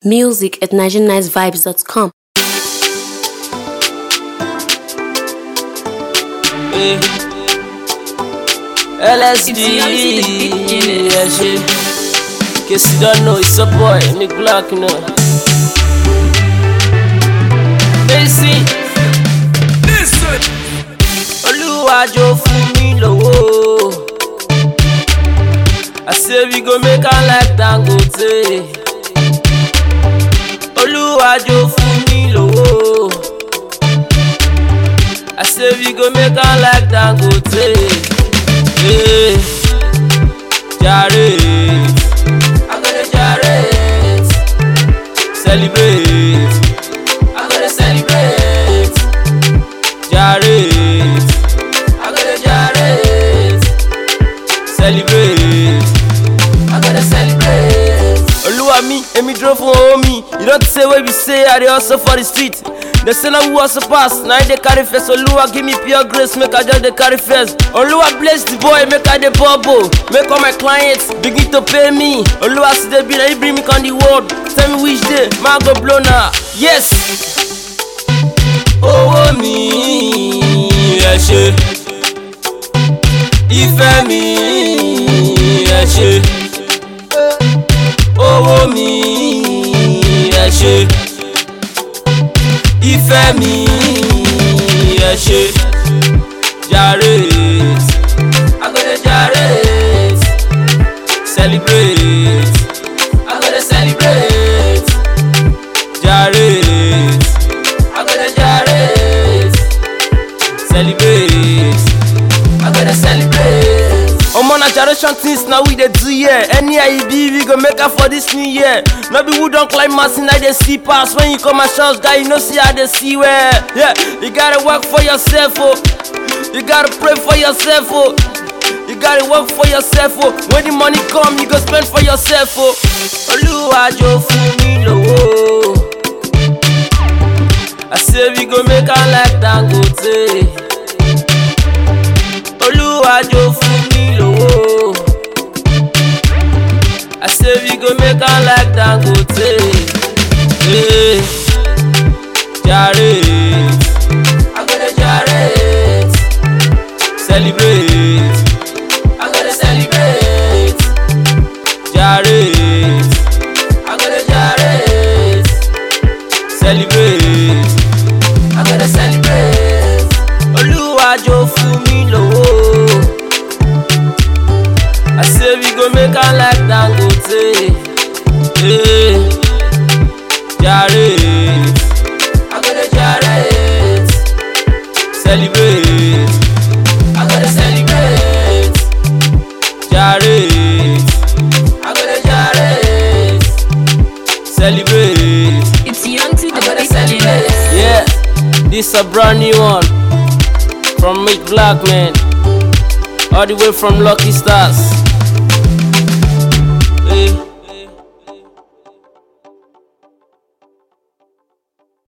Music at nigerianicevibes.com. LSD, yeah, shit. In case you don't know, it's a boy, Nick Black, you know. Listen, Oluwajo fún mi lówó. I say we go make am like Dangote. Oluwajo fún mi lówó. I say we go make am like Dangote. Hey, Jarrett, I'm gonna Jarrett. Celebrate, I'm gonna celebrate. Jarrett, I'm gonna Jarrett. Celebrate, I'm gonna celebrate. Oluwa mi, emi drove for homie. You don't say what we say, I dey hustle for the street. They say now who hustle pass, now they carry face. Oluwa give me pure grace, make I just dey carry face. Oluwa bless the boy, make I dey bubble. Make all my clients begin to pay me. Oluwa see the bill, he bring me on the world. Tell me which day, man go blow now. Yes. Oh mi, ẹ ṣé. Ìfẹ́ mi, ẹ ṣé. Oh mi, ẹ ṣé. Ìfẹ́ mi, ẹ ṣé. Jarrett, I'm gonna Jarrett. Celebrate, I'm gonna celebrate. Jarrett, I'm gonna Jarrett. Celebrate, I'm gonna celebrate. On a generation things now we dey do here. Any IB we go make up for this new year. No be who don't climb mountain now they see pass. When you come my shots, guy, you know see how they see where. Yeah, you gotta work for yourself, oh. You gotta pray for yourself, oh. You gotta work for yourself, oh. When the money come, you go spend for yourself, oh. Oluwajo fún mi lówó. I say we go make am like Dangote. Oluwajo fún mi lówó. I say we go make am like Dangote. Hey, Jarrett, I'm gonna Jarrett. Celebrate, I'm gonna celebrate. Jarrett, I'm gonna Jarrett. Celebrate, I'm gonna celebrate. Oluwajo fún mi lówó. I say we go make am like Dangote. Hey, Jarrett, I'm gonna Jarrett. Celebrate, I'm gonna celebrate. Jarrett, I'm gonna Jarrett. Celebrate. It's young to the celebrate. Yeah, this a brand new one from Nick Black, man. All the way from Lucky Stars. Hey.